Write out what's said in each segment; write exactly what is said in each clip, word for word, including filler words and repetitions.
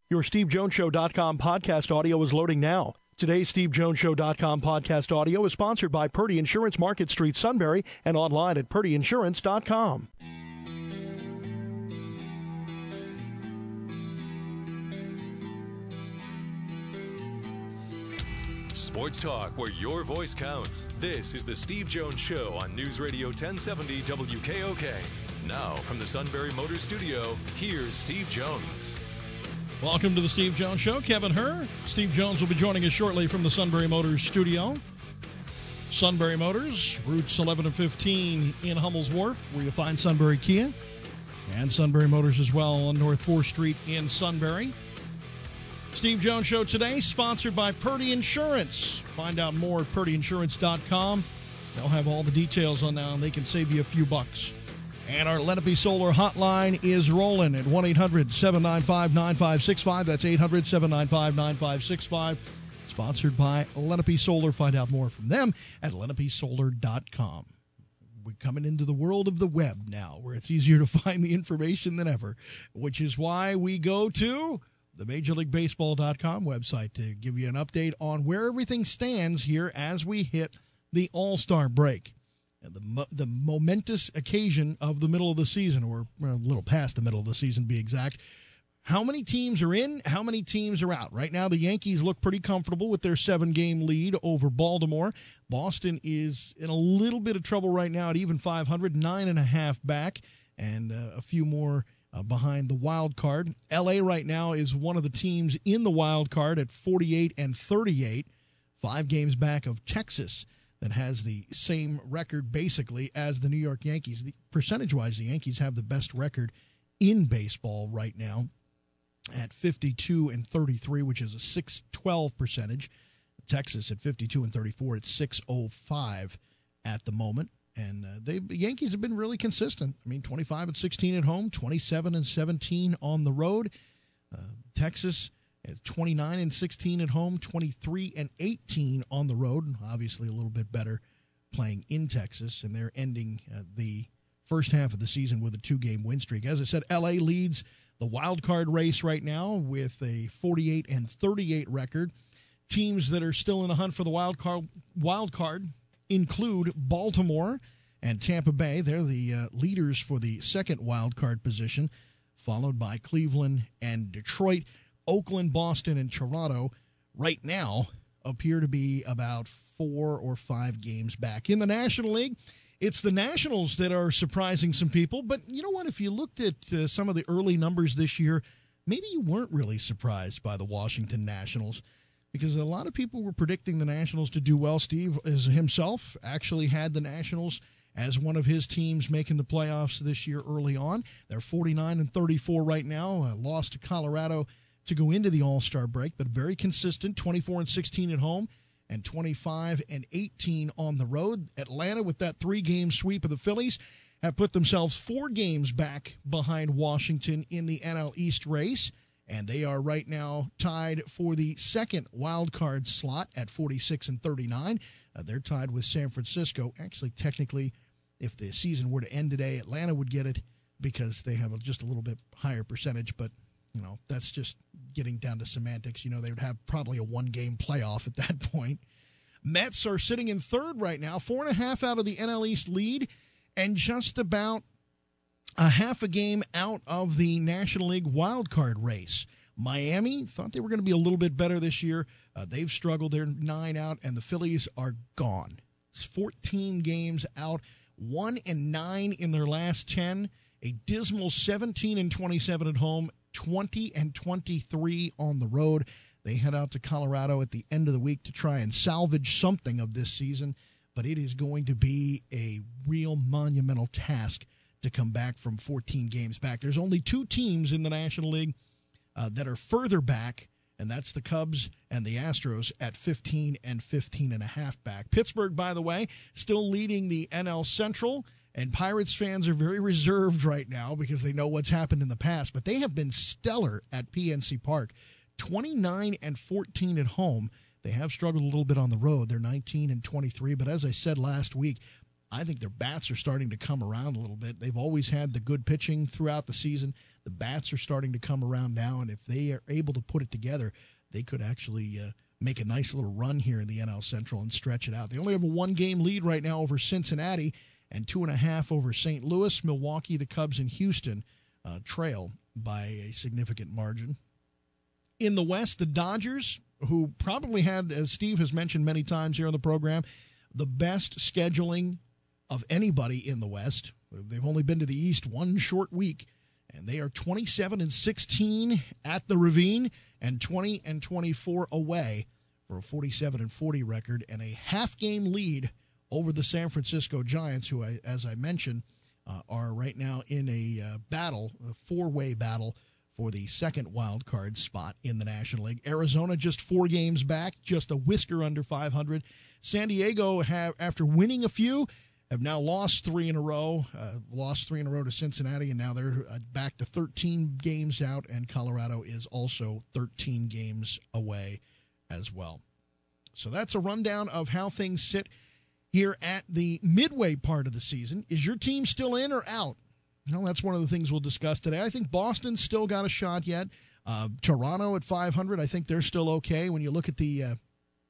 Your Steve Jones Show dot com podcast audio is loading now. Today's Steve Jones Show dot com podcast audio is sponsored by Purdy Insurance, Market Street, Sunbury, and online at Purdy Insurance dot com. Sports talk where your voice counts. This is the Steve Jones Show on News Radio ten seventy W K O K. Now, from the Sunbury Motors Studio, here's Steve Jones. Welcome to the Steve Jones Show. Kevin Herr. Steve Jones will be joining us shortly from the Sunbury Motors Studio. Sunbury Motors, routes eleven and fifteen in Hummel's Wharf, where you'll find Sunbury Kia. And Sunbury Motors as well on North fourth Street in Sunbury. Steve Jones Show today, sponsored by Purdy Insurance. Find out more at Purdy Insurance dot com. They'll have all the details on that, and they can save you a few bucks. And our Lenape Solar hotline is rolling at one eight hundred seven nine five nine five six five. That's eight hundred seven nine five nine five six five. Sponsored by Lenape Solar. Find out more from them at Lenape Solar dot com. We're coming into the world of the web now, where it's easier to find the information than ever, which is why we go to the Major League Baseball dot com website to give you an update on where everything stands here as we hit the All-Star break. The, mo- the momentous occasion of the middle of the season, or well, a little past the middle of the season to be exact. How many teams are in? How many teams are out? Right now, the Yankees look pretty comfortable with their seven-game lead over Baltimore. Boston is in a little bit of trouble right now at even five hundred, nine and a half back, and uh, a few more uh, behind the wild card. L A right now is one of the teams in the wild card at forty-eight and thirty-eight, five games back of Texas, that has the same record basically as the New York Yankees. The, percentage-wise, the Yankees have the best record in baseball right now at fifty-two and thirty-three, which is a six twelve percentage. Texas at fifty-two and thirty-four at six oh five at the moment. And uh, they, the Yankees have been really consistent. I mean, twenty-five and sixteen at home, twenty-seven and seventeen on the road. Uh, Texas twenty-nine and sixteen at home, twenty-three and eighteen on the road. Obviously a little bit better playing in Texas, and they're ending uh, the first half of the season with a two-game win streak. As I said, L A leads the wild card race right now with a forty-eight and thirty-eight record. Teams that are still in the hunt for the wild card, wild card include Baltimore and Tampa Bay. They're the uh, leaders for the second wild card position, followed by Cleveland and Detroit. Oakland, Boston, and Toronto right now appear to be about four or five games back. In the National League, it's the Nationals that are surprising some people. But you know what? If you looked at uh, some of the early numbers this year, maybe you weren't really surprised by the Washington Nationals, because a lot of people were predicting the Nationals to do well. Steve as himself actually had the Nationals as one of his teams making the playoffs this year early on. They're forty-nine and thirty-four right now, uh, lost to Colorado to go into the All-Star break, but very consistent, twenty-four and sixteen at home and twenty-five and eighteen on the road. Atlanta, with that three-game sweep of the Phillies, have put themselves four games back behind Washington in the N L East race, and they are right now tied for the second wild card slot at forty-six and thirty-nine. Uh, they're tied with San Francisco. Actually, technically, if the season were to end today, Atlanta would get it because they have a, just a little bit higher percentage, but you know, that's just getting down to semantics. You know, they would have probably a one-game playoff at that point. Mets are sitting in third right now, four and a half out of the N L East lead, and just about a half a game out of the National League wildcard race. Miami thought they were going to be a little bit better this year. Uh, they've struggled. They're nine out, and the Phillies are gone. It's fourteen games out, one and nine in their last ten, a dismal seventeen and twenty-seven at home, twenty and twenty-three on the road. They head out to Colorado at the end of the week to try and salvage something of this season, but it is going to be a real monumental task to come back from fourteen games back. There's only two teams in the National League uh, that are further back, and that's the Cubs and the Astros at fifteen and fifteen and a half back. Pittsburgh, by the way, still leading the N L Central. And Pirates fans are very reserved right now because they know what's happened in the past. But they have been stellar at P N C Park, twenty-nine and fourteen at home. They have struggled a little bit on the road. They're nineteen and twenty-three. But as I said last week, I think their bats are starting to come around a little bit. They've always had the good pitching throughout the season. The bats are starting to come around now, and if they are able to put it together, they could actually uh, make a nice little run here in the N L Central and stretch it out. They only have a one-game lead right now over Cincinnati and two and a half over Saint Louis. Milwaukee, the Cubs, and Houston uh, trail by a significant margin. In the West, the Dodgers, who probably had, as Steve has mentioned many times here on the program, the best scheduling of anybody in the West. They've only been to the East one short week, and they are twenty-seven and sixteen at the Ravine and twenty and twenty-four away for a forty-seven and forty record and a half-game lead over the San Francisco Giants, who, I, as I mentioned, uh, are right now in a uh, battle, a four-way battle for the second wild card spot in the National League. Arizona just four games back, just a whisker under five hundred. San Diego, have, after winning a few, have now lost three in a row, uh, lost three in a row to Cincinnati, and now they're uh, back to thirteen games out, and Colorado is also thirteen games away as well. So that's a rundown of how things sit here at the midway part of the season. Is your team still in or out? Well, that's one of the things we'll discuss today. I think Boston's still got a shot yet. Uh, Toronto at five hundred, I think they're still okay. When you look at the uh,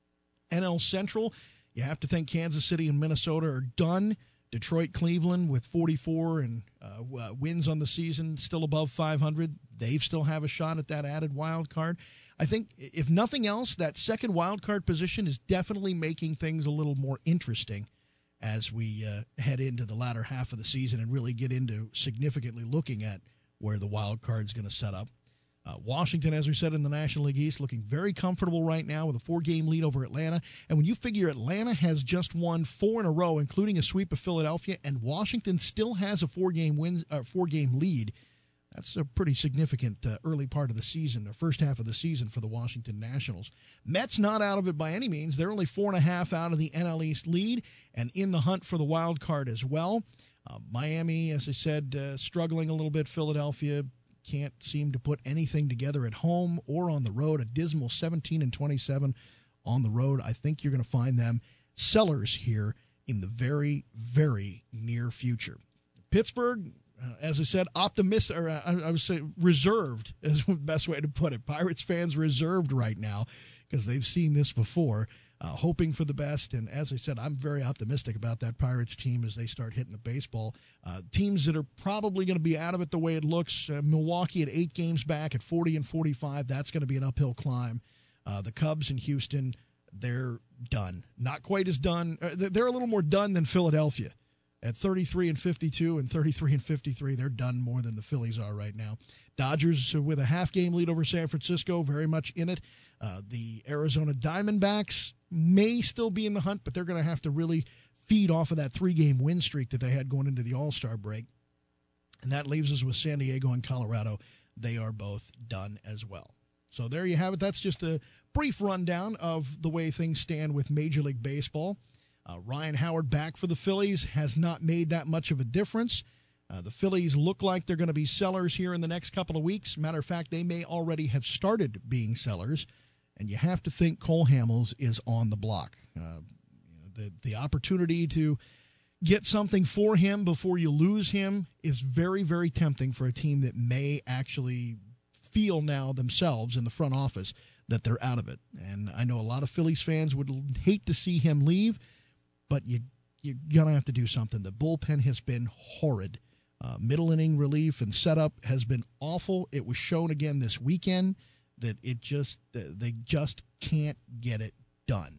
N L Central, you have to think Kansas City and Minnesota are done. Detroit, Cleveland with forty-four and uh, wins on the season, still above five hundred. They still have a shot at that added wild card. I think, if nothing else, that second wild card position is definitely making things a little more interesting as we uh, head into the latter half of the season and really get into significantly looking at where the wild card is going to set up. Uh, Washington, as we said, in the National League East, looking very comfortable right now with a four-game lead over Atlanta. And when you figure Atlanta has just won four in a row, including a sweep of Philadelphia, and Washington still has a four-game win, uh, four-game lead, that's a pretty significant uh, early part of the season, the first half of the season for the Washington Nationals. Mets not out of it by any means. They're only four and a half out of the N L East lead and in the hunt for the wild card as well. Uh, Miami, as I said, uh, struggling a little bit. Philadelphia can't seem to put anything together at home or on the road. A dismal seventeen and twenty-seven on the road. I think you're going to find them sellers here in the very, very near future. Pittsburgh, uh, as I said, optimistic, or uh, I, I would say reserved is the best way to put it. Pirates fans reserved right now because they've seen this before, uh, hoping for the best. And as I said, I'm very optimistic about that Pirates team as they start hitting the baseball. Uh, teams that are probably going to be out of it the way it looks, uh, Milwaukee at eight games back at forty and forty-five, that's going to be an uphill climb. Uh, the Cubs in Houston, they're done. Not quite as done. Uh, they're a little more done than Philadelphia. At thirty-three and fifty-two and thirty-three and fifty-three, they're done more than the Phillies are right now. Dodgers with a half-game lead over San Francisco, very much in it. Uh, the Arizona Diamondbacks may still be in the hunt, but they're going to have to really feed off of that three-game win streak that they had going into the All-Star break. And that leaves us with San Diego and Colorado. They are both done as well. So there you have it. That's just a brief rundown of the way things stand with Major League Baseball. Uh, Ryan Howard back for the Phillies has not made that much of a difference. Uh, the Phillies look like they're going to be sellers here in the next couple of weeks. Matter of fact, they may already have started being sellers, and you have to think Cole Hamels is on the block. Uh, you know, the, the opportunity to get something for him before you lose him is very, very tempting for a team that may actually feel now themselves in the front office that they're out of it. And I know a lot of Phillies fans would hate to see him leave, but you, you're going to have to do something. The bullpen has been horrid. Uh, middle inning relief and setup has been awful. It was shown again this weekend that it just they just can't get it done.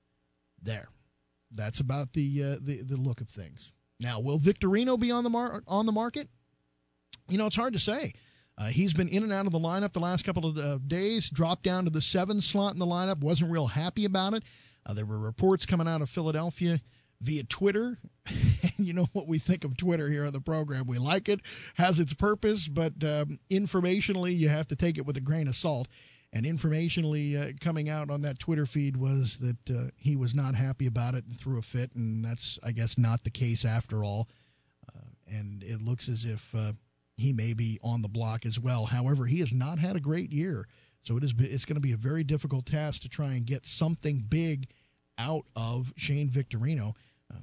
There. That's about the uh, the, the look of things. Now, will Victorino be on the mar- on the market? You know, it's hard to say. Uh, he's been in and out of the lineup the last couple of uh, days, dropped down to the seven slot in the lineup, wasn't real happy about it. Uh, there were reports coming out of Philadelphia via Twitter. And you know what we think of Twitter here on the program. We like it, has its purpose, but um, informationally, you have to take it with a grain of salt. And informationally uh, coming out on that Twitter feed was that uh, he was not happy about it and threw a fit, and that's, I guess, not the case after all. Uh, and it looks as if uh, he may be on the block as well. However, he has not had a great year, so it is it's going to be a very difficult task to try and get something big out of Shane Victorino. Uh,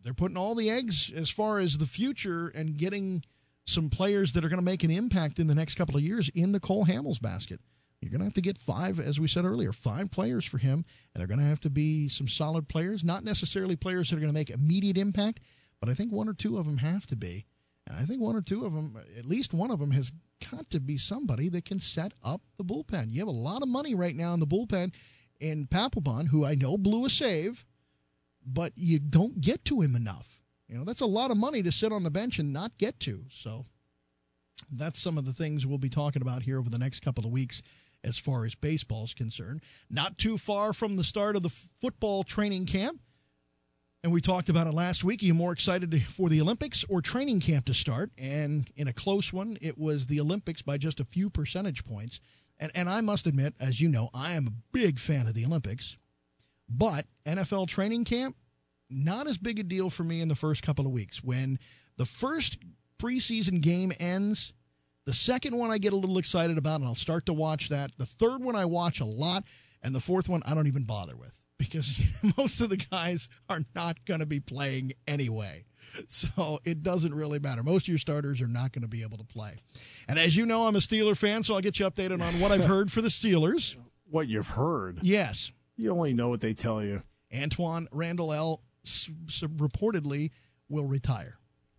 they're putting all the eggs as far as the future and getting some players that are going to make an impact in the next couple of years in the Cole Hamels basket. You're going to have to get five, as we said earlier, five players for him, and they're going to have to be some solid players, not necessarily players that are going to make immediate impact, but I think one or two of them have to be. And I think one or two of them, at least one of them, has got to be somebody that can set up the bullpen. You have a lot of money right now in the bullpen in Papelbon, who I know blew a save, but you don't get to him enough. You know, that's a lot of money to sit on the bench and not get to. So that's some of the things we'll be talking about here over the next couple of weeks as far as baseball is concerned. Not too far from the start of the football training camp, and we talked about it last week. Are you more excited for the Olympics or training camp to start? And in a close one, it was the Olympics by just a few percentage points. And, and I must admit, as you know, I am a big fan of the Olympics. But N F L training camp, not as big a deal for me in the first couple of weeks. When the first preseason game ends, the second one I get a little excited about, and I'll start to watch that. The third one I watch a lot, and the fourth one I don't even bother with because most of the guys are not going to be playing anyway. So it doesn't really matter. Most of your starters are not going to be able to play. And as you know, I'm a Steeler fan, so I'll get you updated on what I've heard for the Steelers. What you've heard? Yes. You only know what they tell you. Antoine Randall L. S- s- reportedly will retire.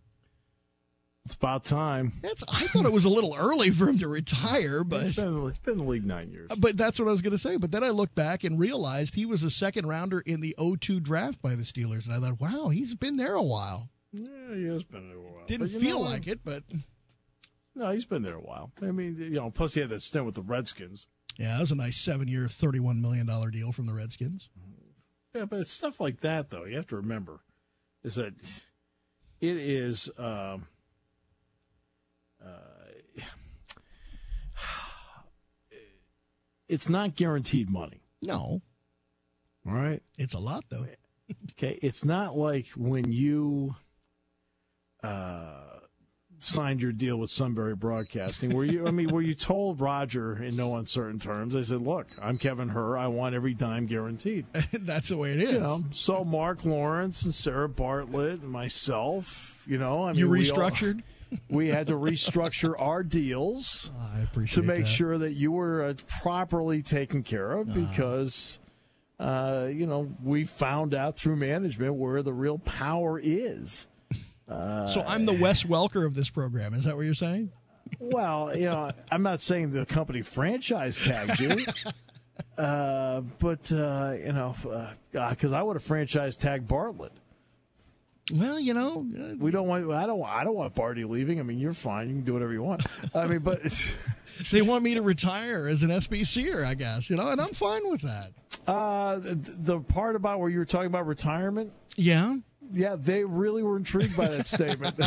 It's about time. That's, I thought it was a little early for him to retire, but it's been, it's been in the league nine years. But that's what I was going to say. But then I looked back and realized he was a second rounder in the oh two draft by the Steelers, and I thought, wow, he's been there a while. Yeah, he has been there a while. Didn't feel like it, but no, he's been there a while. I mean, you know, plus he had that stint with the Redskins. Yeah, that was a nice seven-year, thirty-one million dollars deal from the Redskins. Yeah, but it's stuff like that, though. You have to remember is that it is. Um, Uh, it's not guaranteed money. No. All right? It's a lot, though. Okay, it's not like when you uh, signed your deal with Sunbury Broadcasting, where you, I mean, where you told Roger in no uncertain terms, I said, look, I'm Kevin Herr, I want every dime guaranteed. That's the way it is. You know, so Mark Lawrence and Sarah Bartlett and myself, you know, I mean, you we restructured? All, we had to restructure our deals I appreciate to make that. sure that you were uh, properly taken care of because, uh, you know, we found out through management where the real power is. Uh, so I'm the Wes Welker of this program. Is that what you're saying? Well, you know, I'm not saying the company franchise tagged you. uh, but, uh, you know, because uh, I would have franchise tagged Bartlett. Well, you know, uh, we don't want. I don't. I don't want Barty leaving. I mean, you're fine. You can do whatever you want. I mean, but they want me to retire as an S B C-er, I guess. You know, and I'm fine with that. Uh, the, the part about where you were talking about retirement. Yeah. Yeah, they really were intrigued by that statement.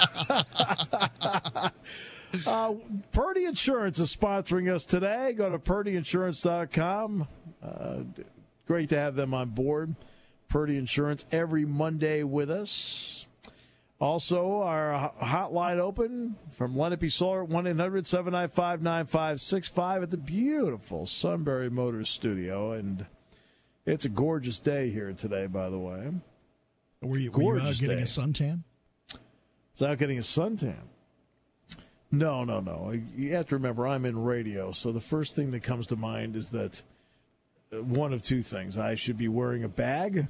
uh, Purdy Insurance is sponsoring us today. Go to Purdy Insurance dot com. Uh, great to have them on board. Purdy Insurance every Monday with us. Also, our hotline open from Lenape Solar, one eight hundred seven nine five nine five six five at the beautiful Sunbury Motors Studio. And it's a gorgeous day here today, by the way. Were you, were you out getting day. a suntan? Is out getting a suntan? No, no, no. You have to remember, I'm in radio, so the first thing that comes to mind is that one of two things. I should be wearing a bag,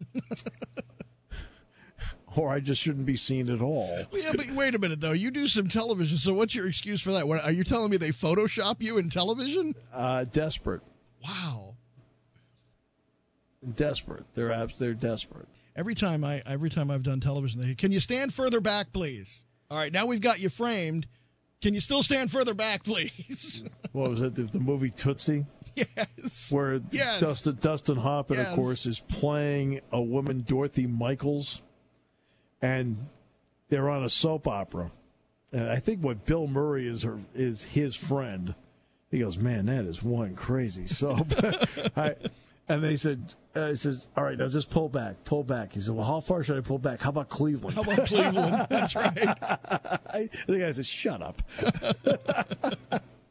or I just shouldn't be seen at all. Well, yeah, but wait a minute, though. You do some television, so what's your excuse for that? What, are you telling me they Photoshop you in television? Uh, desperate. Wow. Desperate. They're abs- They're desperate. Every time I, every time I've done television, they can you stand further back, please? All right, now we've got you framed. Can you still stand further back, please? What was it? The, the movie Tootsie? Yes. Where yes. Dustin, Dustin Hoffman, yes. of course, is playing a woman, Dorothy Michaels, and they're on a soap opera. And I think what Bill Murray is her is his friend. He goes, man, that is one crazy soap. I, and they said, uh, he says, all right, now just pull back, pull back. He said, well, how far should I pull back? How about Cleveland? How about Cleveland? That's right. I, the guy said, shut up.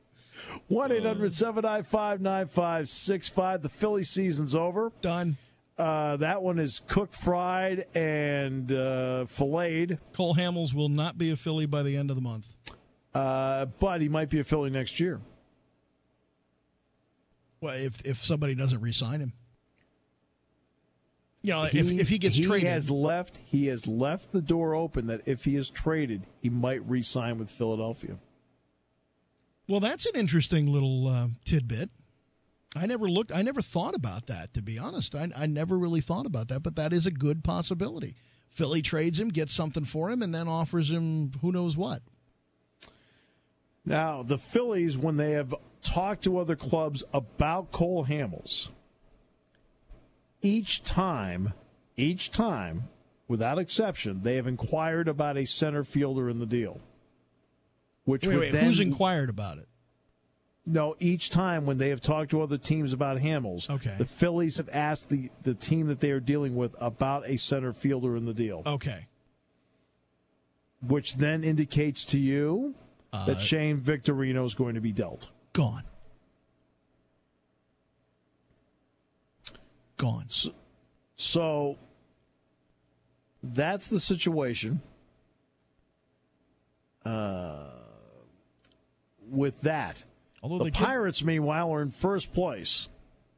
one eight hundred seven nine five nine five six five. The Philly season's over. Done. Uh, that one is cooked, fried, and uh, filleted. Cole Hamels will not be a Philly by the end of the month. Uh, but he might be a Philly next year. Well, if if somebody doesn't re-sign him. You know, He, if, if he gets he traded. Has left, he has left the door open that if he is traded, he might re-sign with Philadelphia. Well, that's an interesting little uh, tidbit. I never looked, I never thought about that, to be honest. I, I never really thought about that, but that is a good possibility. Philly trades him, gets something for him, and then offers him who knows what. Now, the Phillies, when they have talked to other clubs about Cole Hamels, each time, each time, without exception, they have inquired about a center fielder in the deal. Which wait, would wait, then, who's inquired about it? No, each time when they have talked to other teams about Hamels, Okay. the Phillies have asked the, the team that they are dealing with about a center fielder in the deal. Okay. Which then indicates to you Uh, that Shane Victorino is going to be dealt. Gone. Gone. So, so that's the situation. Uh, with that, Although the, the kid- Pirates, meanwhile, are in first place.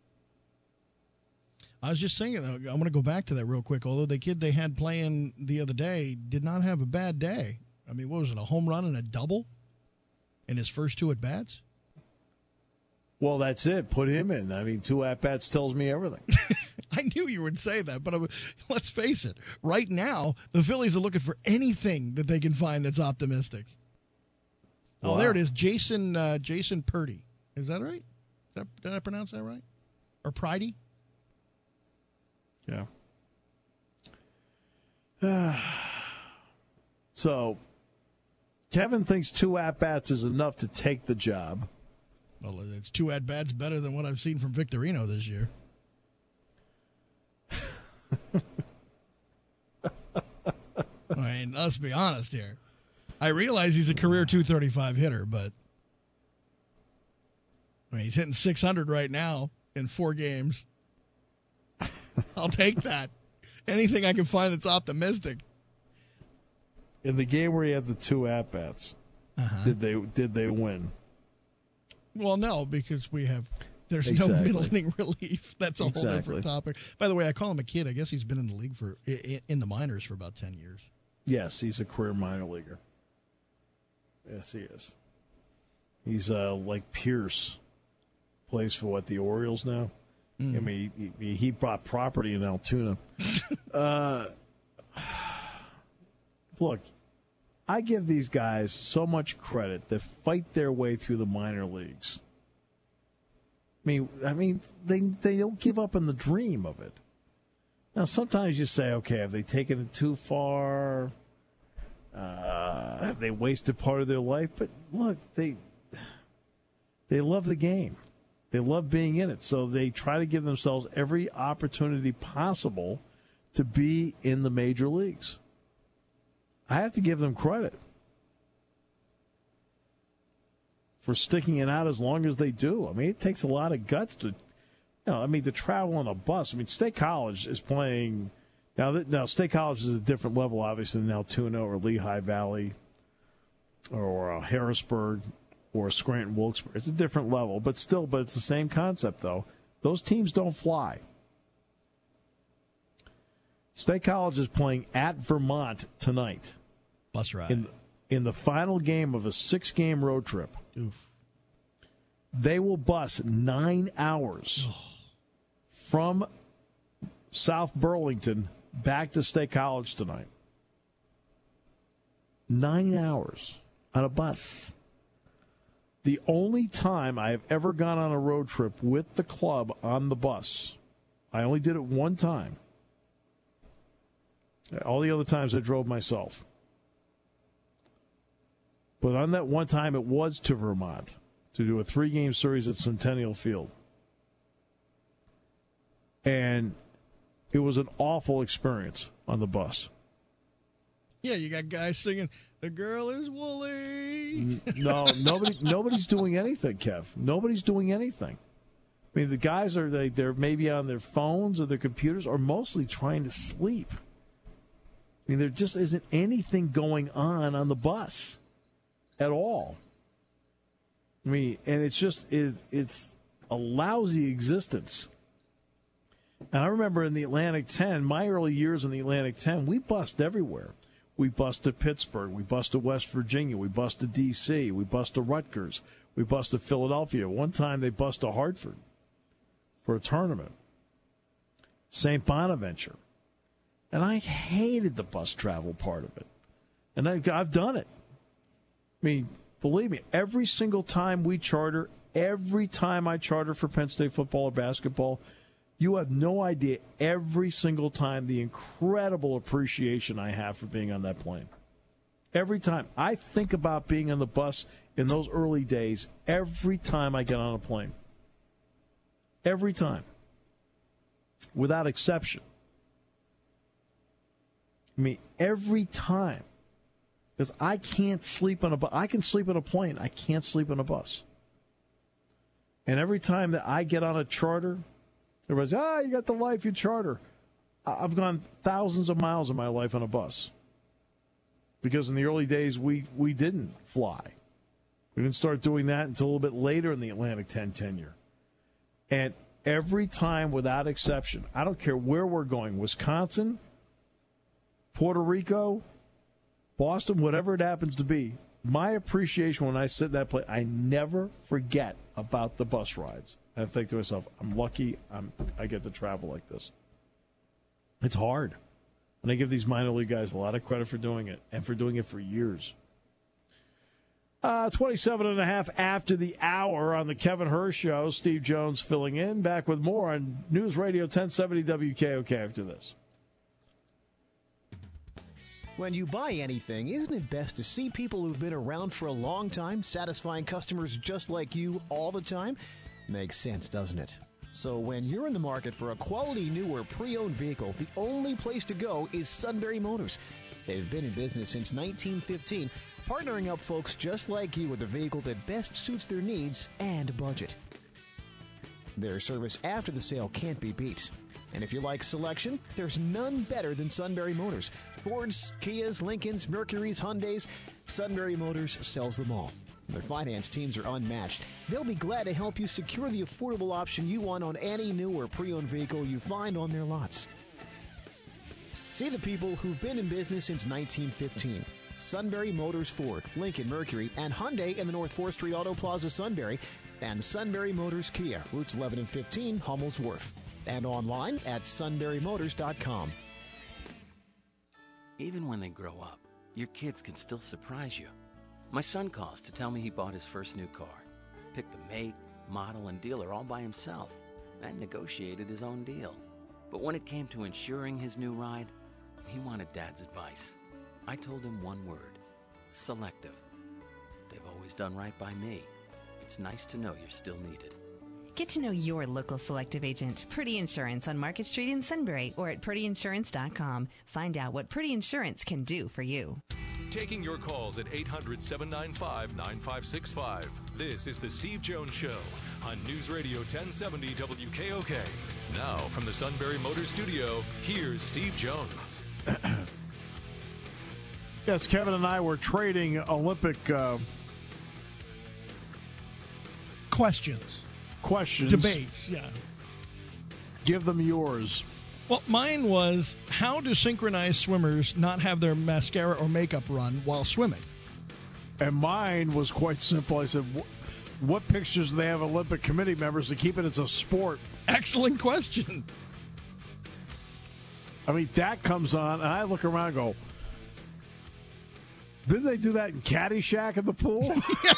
I was just saying, I'm going to go back to that real quick. Although the kid they had playing the other day did not have a bad day. I mean, what was it, a home run and a double in his first two at-bats? Well, that's it. Put him in. I mean, two at-bats tells me everything. I knew you would say that, but I, let's face it. Right now, the Phillies are looking for anything that they can find that's optimistic. Oh, Wow. there it is. Jason uh, Jason Purdy. Is that right? Is that, did I pronounce that right? Or Pridey? Yeah. So, Kevin thinks two at-bats is enough to take the job. Well, it's two at-bats better than what I've seen from Victorino this year. I mean, let's be honest here. I realize he's a career two thirty-five hitter, but I mean, he's hitting six hundred right now in four games. I'll take that. Anything I can find that's optimistic. In the game where he had the two at-bats, Uh-huh. did they did they win? Well, no, because we have there's Exactly. no middle inning relief. That's a whole Exactly. different topic. By the way, I call him a kid. I guess he's been in the league for i- in the minors for about ten years. Yes, he's a career minor leaguer. Yes, he is. He's uh, like Pierce. Plays for what, the Orioles now? Mm. I mean, he, he bought property in Altoona. uh, look, I give these guys so much credit that fight their way through the minor leagues. I mean, I mean, they they don't give up on the dream of it. Now, sometimes you say, okay, have they taken it too far? Uh, have they wasted part of their life? But look, they they love the game. They love being in it. So they try to give themselves every opportunity possible to be in the major leagues. I have to give them credit for sticking it out as long as they do. I mean, it takes a lot of guts to, you know, I mean, to travel on a bus. I mean, State College is playing now. Now, State College is a different level, obviously, than Altoona or Lehigh Valley or uh, Harrisburg or Scranton Wilkesboro. It's a different level, but still, but it's the same concept, though. Those teams don't fly. State College is playing at Vermont tonight. Bus ride. In, in the final game of a six-game road trip. Oof. They will bus nine hours from South Burlington back to State College tonight. Nine hours on a bus. The only time I have ever gone on a road trip with the club on the bus, I only did it one time. All the other times I drove myself. But on that one time, it was to Vermont to do a three-game series at Centennial Field. And it was an awful experience on the bus. Yeah, you got guys singing, "The girl is woolly." No, nobody, nobody's doing anything, Kev. Nobody's doing anything. I mean, the guys are they, they're maybe on their phones or their computers or mostly trying to sleep. I mean, there just isn't anything going on on the bus at all. I mean, and it's just it, it's a lousy existence. And I remember in the Atlantic ten, my early years in the Atlantic ten, we bussed everywhere. We bussed to Pittsburgh. We bussed to West Virginia. We bussed to D C. We bussed to Rutgers. We bussed to Philadelphia. One time they bussed to Hartford for a tournament. Saint Bonaventure. And I hated the bus travel part of it. And I've, I've done it. I mean, believe me, every single time we charter, every time I charter for Penn State football or basketball, you have no idea every single time the incredible appreciation I have for being on that plane. Every time. I think about being on the bus in those early days every time I get on a plane. Every time. Without exception. I mean, every time. Because I can't sleep on a bus. I can sleep on a plane. I can't sleep on a bus. And every time that I get on a charter, everybody's, ah, you got the life, you charter. I've gone thousands of miles of my life on a bus. Because in the early days, we, we didn't fly. We didn't start doing that until a little bit later in the Atlantic ten tenure. And every time, without exception, I don't care where we're going, Wisconsin, Puerto Rico, Boston, whatever it happens to be, my appreciation when I sit in that place, I never forget about the bus rides. I think to myself, I'm lucky I'm, I get to travel like this. It's hard. And I give these minor league guys a lot of credit for doing it, and for doing it for years. Uh, twenty-seven and a half after the hour on the Kevin Hur Show. Steve Jones filling in. Back with more on News Radio ten seventy W K O K after this. When you buy anything, isn't it best to see people who've been around for a long time, satisfying customers just like you all the time? Makes sense, doesn't it? So when you're in the market for a quality new or pre-owned vehicle, the only place to go is Sunbury Motors. They've been in business since nineteen fifteen, partnering up folks just like you with a vehicle that best suits their needs and budget. Their service after the sale can't be beat. And if you like selection, there's none better than Sunbury Motors. Fords, Kias, Lincolns, Mercurys, Hyundais, Sunbury Motors sells them all. Their finance teams are unmatched. They'll be glad to help you secure the affordable option you want on any new or pre-owned vehicle you find on their lots. See the people who've been in business since nineteen fifteen. Sunbury Motors Ford, Lincoln, Mercury, and Hyundai in the North fourth Street Auto Plaza, Sunbury, and Sunbury Motors Kia, routes eleven and fifteen, Hummel's Wharf, and online at sunbury motors dot com. Even when they grow up, your kids can still surprise you. My son calls to tell me he bought his first new car, picked the make, model, and dealer all by himself, and negotiated his own deal. But when it came to insuring his new ride, he wanted Dad's advice. I told him one word: selective. They've always done right by me. It's nice to know you're still needed. Get to know your local Selective agent, Purdy Insurance, on Market Street in Sunbury or at purdy insurance dot com. Find out what Purdy Insurance can do for you. Taking your calls at eight hundred, seven nine five, nine five six five. This is the Steve Jones Show on News Radio ten seventy W K O K. Now, from the Sunbury Motors Studio, here's Steve Jones. Yes, Kevin and I were trading Olympic uh, Questions. questions. Debates, yeah. Give them yours. Well, mine was, how do synchronized swimmers not have their mascara or makeup run while swimming? And mine was quite simple. I said, what pictures do they have Olympic committee members to keep it as a sport? Excellent question. I mean, that comes on, and I look around and go, didn't they do that in Caddyshack at the pool?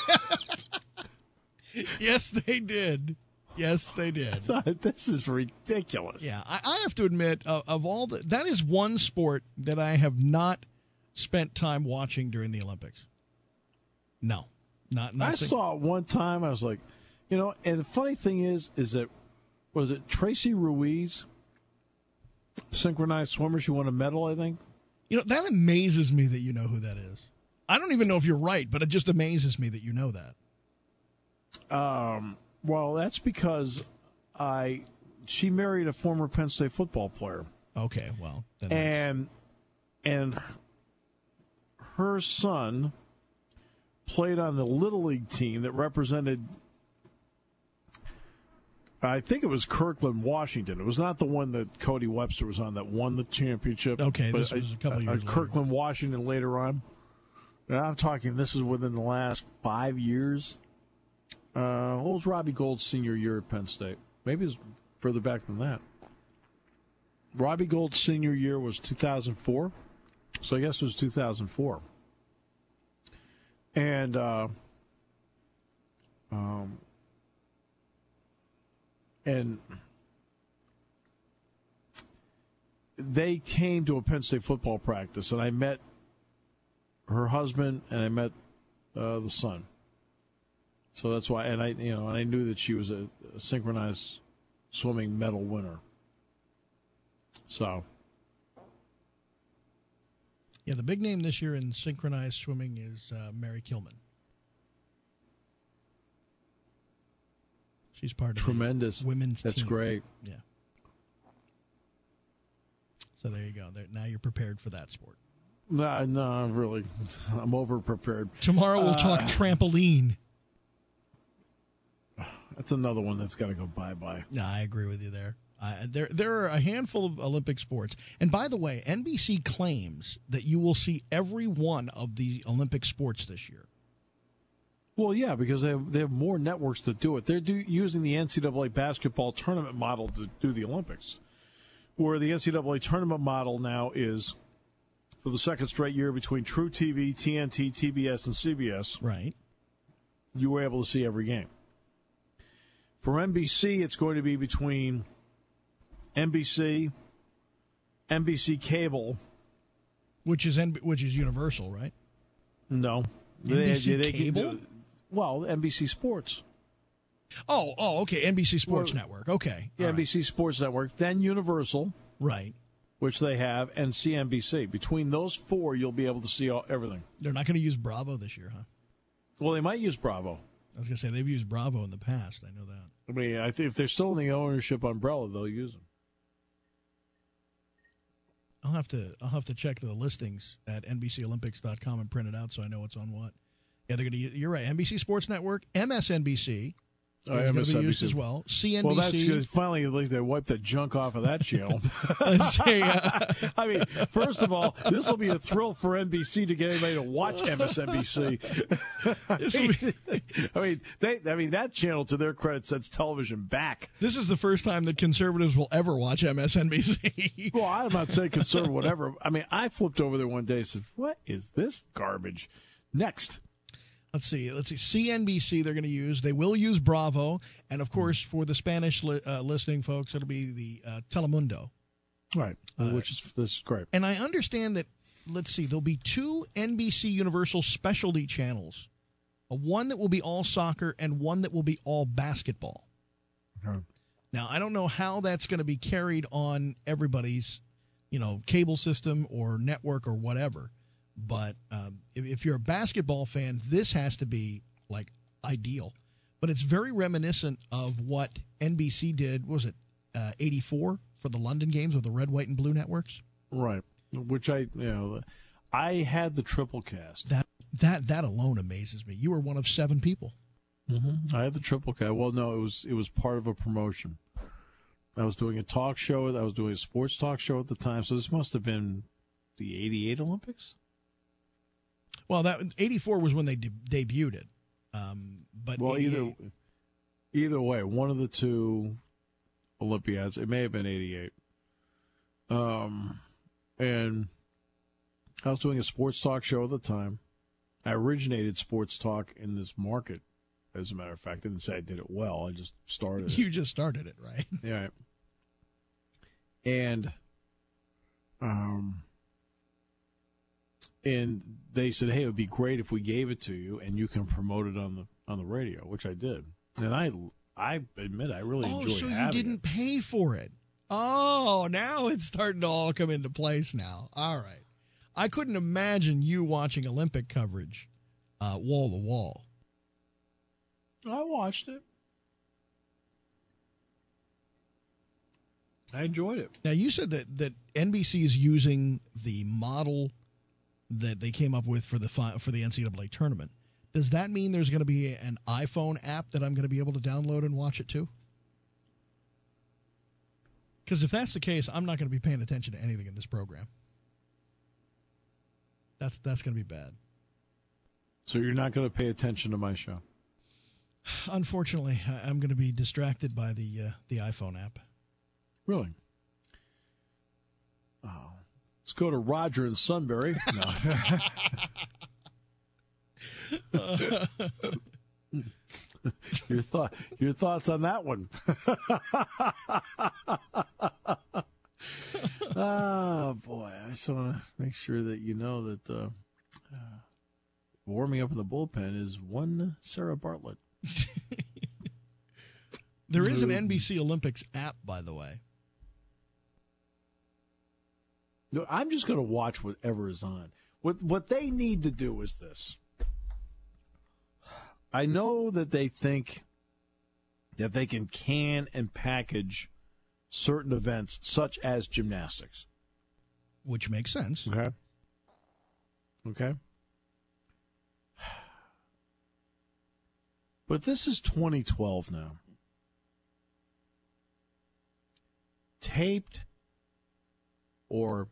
Yes, they did. Yes, they did. This is ridiculous. Yeah, I, I have to admit, uh, of all the, that is one sport that I have not spent time watching during the Olympics. No, not. not I sing- saw it one time. I was like, you know, and the funny thing is, is that, was it Tracy Ruiz, synchronized swimmer? She won a medal, I think. You know, that amazes me that you know who that is. I don't even know if you're right, but it just amazes me that you know that. Um. Well, that's because I she married a former Penn State football player. Okay, well, then and and her son played on the Little League team that represented, I think it was Kirkland, Washington. It was not the one that Cody Webster was on that won the championship. Okay, but this was a couple uh, years uh, later. Kirkland, Washington later on. And I'm talking, this is within the last five years. Uh, what was Robbie Gold's senior year at Penn State? Maybe it's further back than that. Robbie Gold's senior year was two thousand four, so I guess it was two thousand four. And uh, um, and they came to a Penn State football practice, and I met her husband and I met uh, the son. So that's why, and I, you know, and I knew that she was a, a synchronized swimming medal winner. So, yeah, the big name this year in synchronized swimming is uh, Mary Kilman. She's part of tremendous the women's That's team. great. Yeah. So there you go. There, now you're prepared for that sport. No, no, I'm really, I'm over prepared. Tomorrow we'll talk Uh, trampoline. That's another one that's got to go bye-bye. No, I agree with you there. Uh, there, there are a handful of Olympic sports. And by the way, N B C claims that you will see every one of the Olympic sports this year. Well, yeah, because they have, they have more networks to do it. They're do, using the N C double A basketball tournament model to do the Olympics, where the N C double A tournament model now is for the second straight year between True T V, T N T, T B S, and C B S. Right. You were able to see every game. For N B C, it's going to be between N B C, N B C Cable, which is N- which is Universal, right? No, N B C they, they, Cable. They, well, N B C Sports. Oh, oh, okay. N B C Sports Well, Network. Okay, Yeah, all N B C right. Sports Network, then Universal, Right. which they have, and C N B C. Between those four, you'll be able to see all, everything. They're not going to use Bravo this year, huh? Well, they might use Bravo. I was going to say they've used Bravo in the past. I know that. I mean, I think if they're still in the ownership umbrella, they'll use them. I'll have to I'll have to check the listings at N B C Olympics dot com and print it out so I know what's on what. Yeah, they're going to. You're right. N B C Sports Network, M S N B C. Oh, is going to be M S N B C. used as well. C N B C. Well, that's good. Finally, at least they wiped the junk off of that channel. Let's say, uh, I mean, first of all, this will be a thrill for N B C to get anybody to watch M S N B C. I mean, I mean, they, I mean, that channel, to their credit, sets television back. This is the first time that conservatives will ever watch M S N B C. Well, I'm not saying conservative, whatever. I mean, I flipped over there one day and said, "What is this garbage?" Next. Let's see. Let's see. C N B C they're going to use. They will use Bravo. And, of course, for the Spanish li- uh, listening folks, it'll be the uh, Telemundo. Right, Uh, which is this is great. And I understand that, let's see, there'll be two N B C Universal specialty channels. A one that will be all soccer and one that will be all basketball. Okay. Now, I don't know how that's going to be carried on everybody's, you know, cable system or network or whatever. But um, if, if you're a basketball fan, this has to be, like, ideal. But it's very reminiscent of what N B C did, what was it, uh, eighty-four for the London games with the red, white, and blue networks? Right, which I, you know, I had the triple cast. That that that alone amazes me. You were one of seven people. Mm-hmm. I had the triple cast. Well, no, it was it was part of a promotion. I was doing a talk show. I was doing a sports talk show at the time. So this must have been the eighty-eight Olympics. Well, that eighty-four was when they de- debuted it. Um, but Well, either eighty-eight either way, one of the two Olympiads. It may have been eighty-eight. Um, and I was doing a sports talk show at the time. I originated sports talk in this market, as a matter of fact. I didn't say I did it well. I just started it. you just started it, right? Yeah. And um and they said, "Hey, it would be great if we gave it to you and you can promote it on the on the radio," which I did. And I I admit I really Oh, enjoyed so you having didn't it. pay for it. Oh, now it's starting to all come into place now. All right. I couldn't imagine you watching Olympic coverage uh, wall to wall. I watched it. I enjoyed it. Now, you said that, that N B C is using the model that they came up with for the fi- for the N C double A tournament. Does that mean there's going to be an iPhone app that I'm going to be able to download and watch it too? Because if that's the case, I'm not going to be paying attention to anything in this program. That's that's going to be bad. So you're not going to pay attention to my show? Unfortunately, I'm going to be distracted by the uh, the iPhone app. Really? Oh. Let's go to Roger in Sunbury. No. your thought, your thoughts on that one? Oh boy! I just want to make sure that you know that uh, uh, warming up in the bullpen is one Sarah Bartlett. There is an N B C Olympics app, by the way. No, I'm just going to watch whatever is on. What what they need to do is this. I know that they think that they can can and package certain events, such as gymnastics. Which makes sense. Okay. Okay. But this is twenty twelve now. Taped or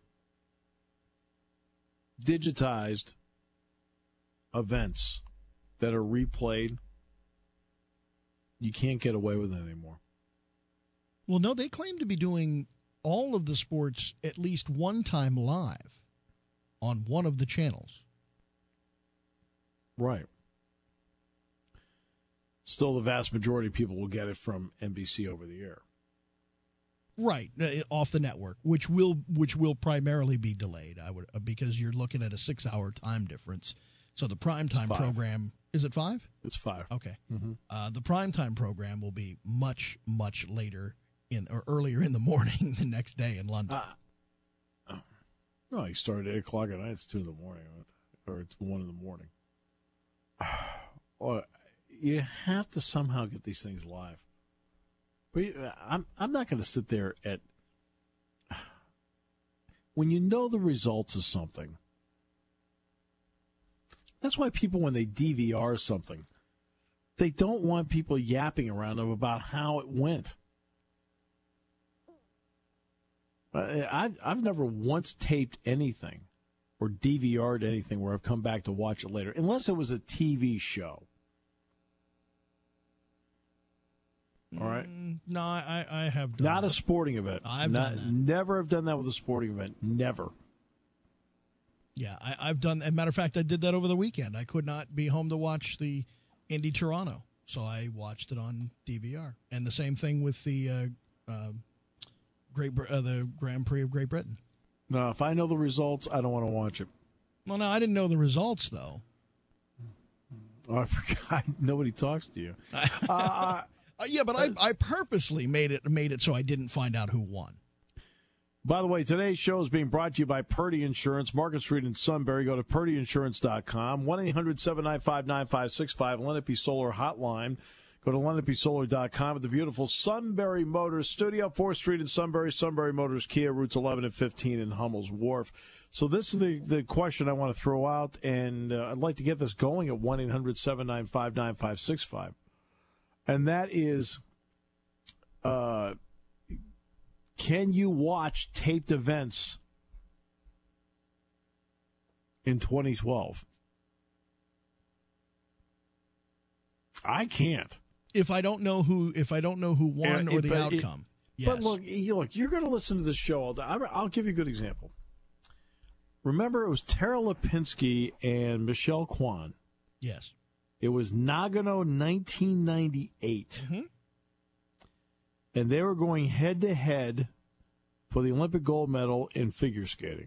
digitized events that are replayed, you can't get away with it anymore. Well, no, they claim to be doing all of the sports at least one time live on one of the channels. Right. Still, the vast majority of people will get it from N B C over the air. Right, uh, off the network, which will which will primarily be delayed. I would uh, because you're looking at a six-hour time difference. So the primetime program is it five? It's five. Okay. Mm-hmm. Uh, the primetime program will be much much later in or earlier in the morning the next day in London. Uh, oh. No, you start at eight o'clock at night. It's two in the morning, or it's one in the morning. Or you have to somehow get these things live. But you, I'm I'm not going to sit there at when you know the results of something. That's why people, when they D V R something, they don't want people yapping around them about how it went. I've I've never once taped anything or D V R'd anything where I've come back to watch it later, unless it was a T V show. All right. Mm, no, I, I have done Not that. a sporting event. I've Not, done that. Never have done that with a sporting event. Never. Yeah, I, I've done. As a matter of fact, I did that over the weekend. I could not be home to watch the Indy Toronto, so I watched it on D V R. And the same thing with the uh, uh, Great Br- uh, the Grand Prix of Great Britain. No, if I know the results, I don't want to watch it. Well, no, I didn't know the results though. Oh, I forgot. Nobody talks to you. uh, Uh, yeah, but I, I purposely made it made it so I didn't find out who won. By the way, today's show is being brought to you by Purdy Insurance, Market Street in Sunbury. Go to purdy insurance dot com, one eight hundred seven nine five nine five six five, Lenape Solar Hotline. Go to lenape solar dot com at the beautiful Sunbury Motors Studio, fourth Street in Sunbury, Sunbury Motors Kia, routes eleven and fifteen in Hummel's Wharf. So this is the, the question I want to throw out, and uh, I'd like to get this going at one eight hundred seven nine five nine five six five. And that is, uh, can you watch taped events in twenty twelve? I can't. If I don't know who, if I don't know who won Yeah, or it- the but it- outcome, yes. But look, you, look, you're going to listen to this show all day. I- I'll give you a good example. Remember, it was Tara Lipinski and Michelle Kwan. Yes. It was Nagano nineteen ninety-eight. Mm-hmm. And they were going head-to-head for the Olympic gold medal in figure skating.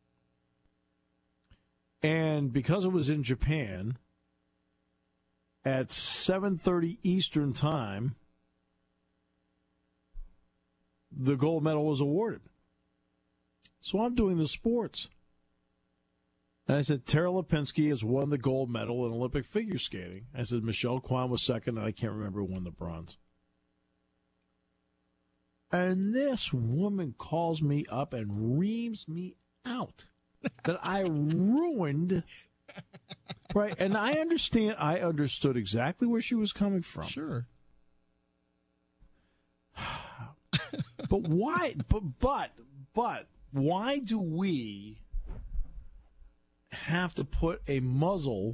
And because it was in Japan, at seven thirty Eastern Time, the gold medal was awarded. So I'm doing the sports. And I said, Tara Lipinski has won the gold medal in Olympic figure skating. I said, Michelle Kwan was second, and I can't remember who won the bronze. And this woman calls me up and reams me out that I ruined. Right. And I understand. I understood exactly where she was coming from. Sure. But why? But, but, but why do we have to put a muzzle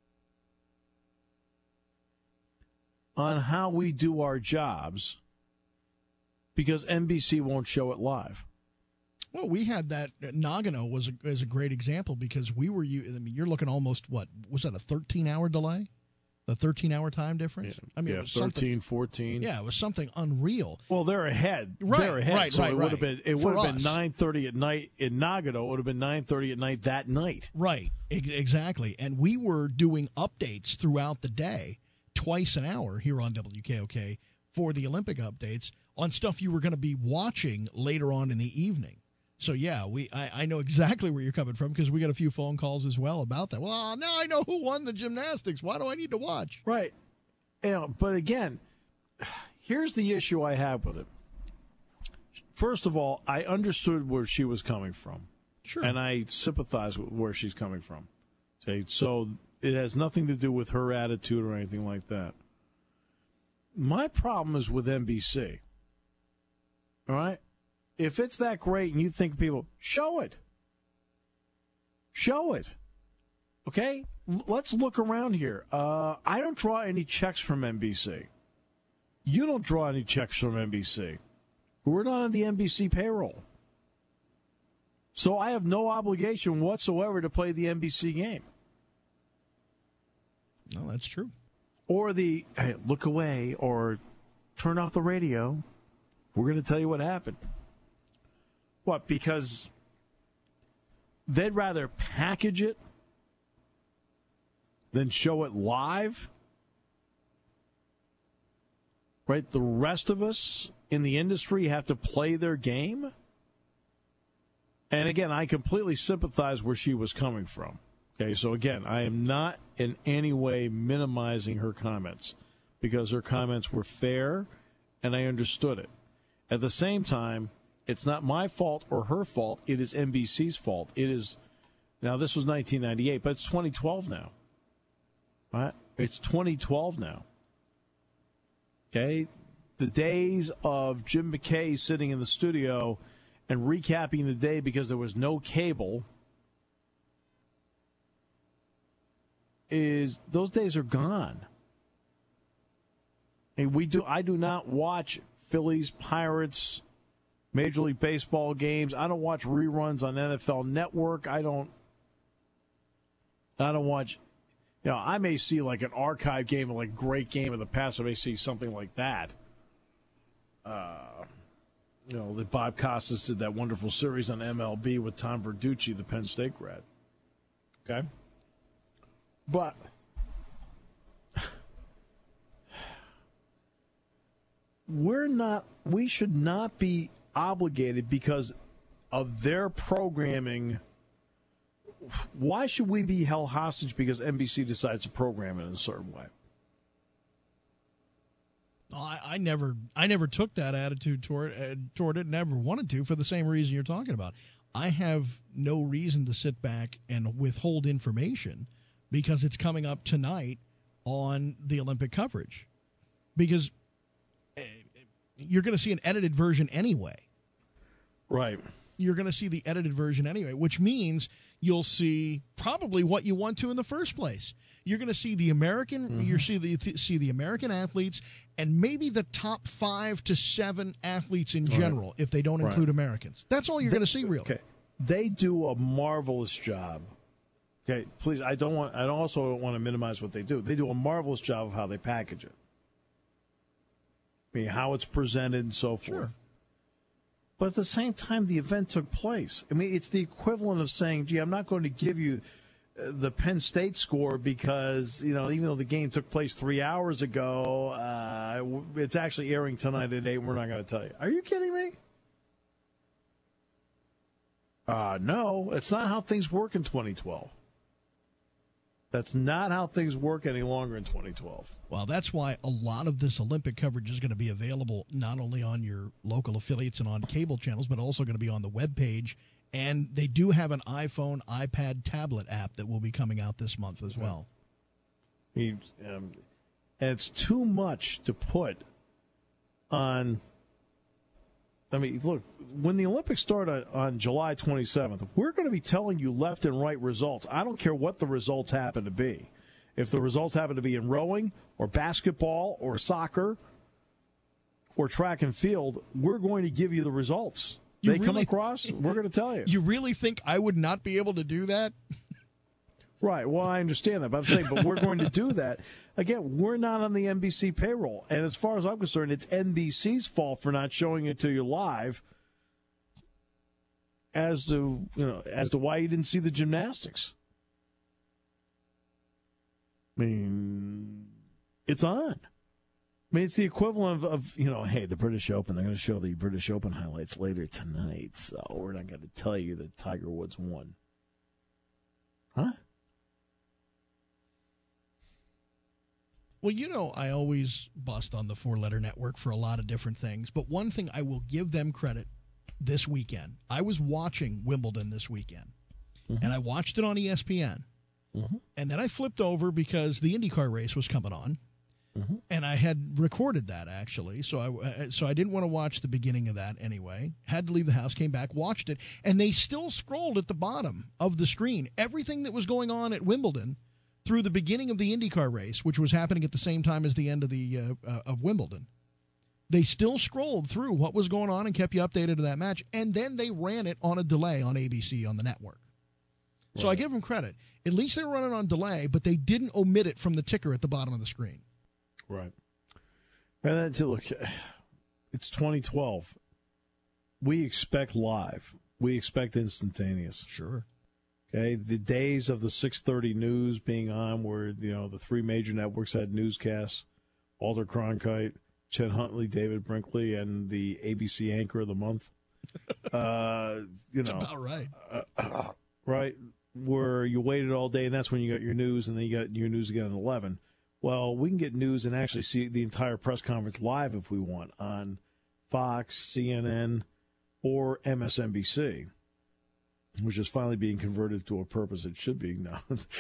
on how we do our jobs because N B C won't show it live? Well, we had that. Uh, Nagano was a, is a great example because we were. I mean, you're looking almost what was that a thirteen hour delay? The thirteen hour time difference? Yeah, I mean, yeah, it was thirteen, fourteen. Yeah, it was something unreal. Well, they're ahead. Right, they're ahead. right, so right, it would have right. been it For would have been us. nine thirty at night in Nagano. It would have been nine thirty at night that night. Right, ex- exactly. And we were doing updates throughout the day, twice an hour here on W K O K for the Olympic updates on stuff you were going to be watching later on in the evening. So, yeah, we I, I know exactly where you're coming from because we got a few phone calls as well about that. Well, now I know who won the gymnastics. Why do I need to watch? Right. You know, but again, here's the issue I have with it. First of all, I understood where she was coming from. Sure. And I sympathize with where she's coming from. Okay, so it has nothing to do with her attitude or anything like that. My problem is with N B C. All right? If it's that great and you think people, show it. Show it. Okay? L- let's look around here. Uh, I don't draw any checks from N B C. You don't draw any checks from N B C. We're not on the N B C payroll. So I have no obligation whatsoever to play the N B C game. No, that's true. Or the, hey, look away or turn off the radio. We're going to tell you what happened. What? Because they'd rather package it than show it live? Right? The rest of us in the industry have to play their game? And again, I completely sympathize where she was coming from. Okay, so again, I am not in any way minimizing her comments because her comments were fair and I understood it. At the same time, it's not my fault or her fault. It is N B C's fault. It is, now this was nineteen ninety-eight, but it's twenty twelve now. Right? It's twenty twelve now. Okay? The days of Jim McKay sitting in the studio and recapping the day because there was no cable is, those days are gone. And we do, I do not watch Phillies, Pirates, Major League Baseball games. I don't watch reruns on N F L Network. I don't I don't watch, you know, I may see like an archive game, like great game of the past. I may see something like that. Uh, you know, that Bob Costas did that wonderful series on M L B with Tom Verducci, the Penn State grad. Okay? But we're not, we should not be obligated because of their programming. Why should we be held hostage because N B C decides to program it in a certain way? I, I never, I never took that attitude toward uh, toward it. Never wanted to, for the same reason you're talking about. I have no reason to sit back and withhold information because it's coming up tonight on the Olympic coverage. Because uh, you're going to see an edited version anyway. Right. You're going to see the edited version anyway, which means you'll see probably what you want to in the first place. You're going to see the American, mm-hmm. you see the th- see the American athletes, and maybe the top five to seven athletes in general, right. if they don't include right. Americans. That's all you're going to see, really. Okay, they do a marvelous job. Okay, please, I don't want. I also don't want to minimize what they do. They do a marvelous job of how they package it. I mean, how it's presented and so forth. Sure. But at the same time, the event took place. I mean, it's the equivalent of saying, gee, I'm not going to give you the Penn State score because, you know, even though the game took place three hours ago, uh, it's actually airing tonight at eight, and we're not going to tell you. Are you kidding me? Uh, no, it's not how things work in twenty twelve. That's not how things work any longer in twenty twelve. Well, that's why a lot of this Olympic coverage is going to be available not only on your local affiliates and on cable channels, but also going to be on the webpage. And they do have an iPhone, iPad, tablet app that will be coming out this month as well. He, um, and it's too much to put on. I mean, look, when the Olympics start on, on July twenty-seventh, we're going to be telling you left and right results. I don't care what the results happen to be. If the results happen to be in rowing or basketball or soccer or track and field, we're going to give you the results. You they really, come across, we're going to tell you. You really think I would not be able to do that? Right. Well, I understand that, but I'm saying, but we're going to do that. Again, we're not on the N B C payroll. And as far as I'm concerned, it's N B C's fault for not showing it to you live as to, you know, as to why you didn't see the gymnastics. I mean, it's on. I mean, it's the equivalent of, of, you know, hey, the British Open, they're going to show the British Open highlights later tonight, so we're not going to tell you that Tiger Woods won. Huh? Well, you know, I always bust on the four-letter network for a lot of different things, but one thing I will give them credit this weekend. I was watching Wimbledon this weekend, mm-hmm. and I watched it on E S P N. Mm-hmm. And then I flipped over because the IndyCar race was coming on, mm-hmm. and I had recorded that, actually, so I, so I didn't want to watch the beginning of that anyway. Had to leave the house, came back, watched it, and they still scrolled at the bottom of the screen everything that was going on at Wimbledon through the beginning of the IndyCar race, which was happening at the same time as the end of the uh, uh, of Wimbledon. They still scrolled through what was going on and kept you updated to that match, and then they ran it on a delay on A B C on the network. Right. So I give them credit. At least they were running on delay, but they didn't omit it from the ticker at the bottom of the screen. Right. And then to look, it's twenty twelve. We expect live. We expect instantaneous. Sure. Okay, the days of the six thirty news being on where, you know, the three major networks had newscasts, Walter Cronkite, Chet Huntley, David Brinkley, and the A B C anchor of the month. Uh, you That's know, about right. Uh, uh, right, where you waited all day, and that's when you got your news, and then you got your news again at eleven. Well, we can get news and actually see the entire press conference live if we want on Fox, C N N, or M S N B C. Which is finally being converted to a purpose it should be now.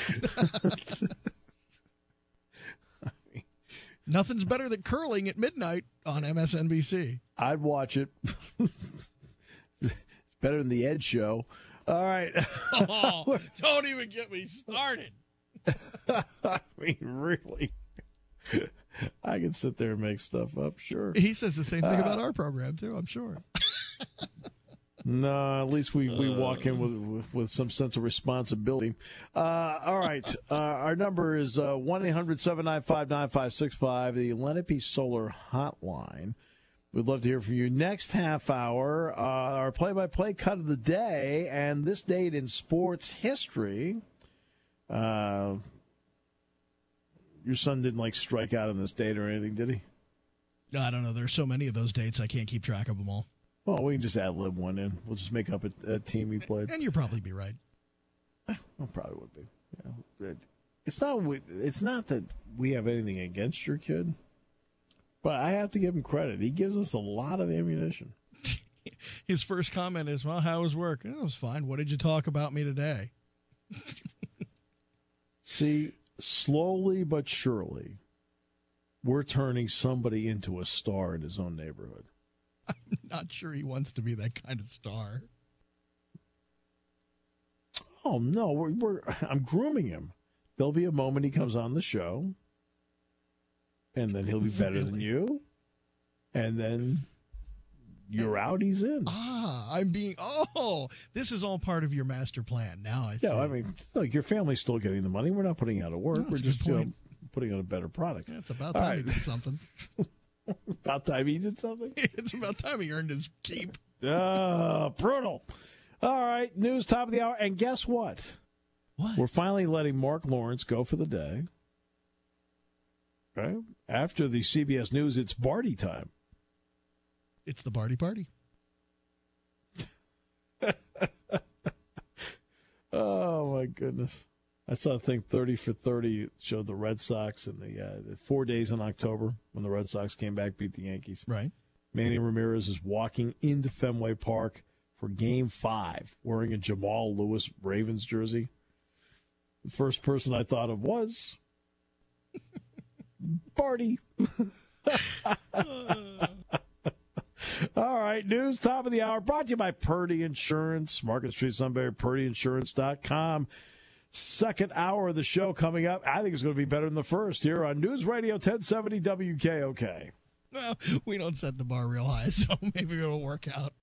I mean, nothing's better than curling at midnight on M S N B C. I'd watch it. It's better than the Ed Show. All right. Oh, don't even get me started. I mean, really. I can sit there and make stuff up, sure. He says the same thing uh, about our program, too, I'm sure. No, at least we, we walk in with, with with some sense of responsibility. Uh, all right. Uh, our number is uh, one eight hundred seven nine five nine five six five, the Lenape Solar Hotline. We'd love to hear from you. Next half hour, uh, our play-by-play cut of the day, and this date in sports history. Uh, your son didn't, like, strike out on this date or anything, did he? I don't know. There's so many of those dates, I can't keep track of them all. Well, we can just ad-lib one in. We'll just make up a, a team he played. And you'll probably be right. I probably would be. Yeah. It's not. It's not that we have anything against your kid, but I have to give him credit. He gives us a lot of ammunition. His first comment is, "Well, how was work?" "It was fine. What did you talk about me today?" See, slowly but surely, we're turning somebody into a star in his own neighborhood. I'm not sure he wants to be that kind of star. Oh, no. We're, we're, I'm grooming him. There'll be a moment he comes on the show, and then he'll be better really? than you, and then you're out, he's in. Ah, I'm being, oh, this is all part of your master plan. Now I see. Yeah, I mean, look, your family's still getting the money. We're not putting out a work. No, we're just you know, putting out a better product. Yeah, it's about time right. he did something. About time he did something? It's about time he earned his keep. Oh, brutal. All right, news top of the hour. And guess what? What? We're finally letting Mark Lawrence go for the day. Right? After the C B S News, it's Barty time. It's the Barty Party. Oh, my goodness. I saw a thing thirty for thirty showed the Red Sox in the, uh, the four days in October when the Red Sox came back, beat the Yankees. Right. Manny Ramirez is walking into Fenway Park for Game Five wearing a Jamal Lewis Ravens jersey. The first person I thought of was Barty. All right, news top of the hour brought to you by Purdy Insurance, Market Street, Sunbury, Purdy Insurance dot com. Second hour of the show coming up. I think it's going to be better than the first here on News Radio ten seventy W K O K. Well, we don't set the bar real high, so maybe it'll work out.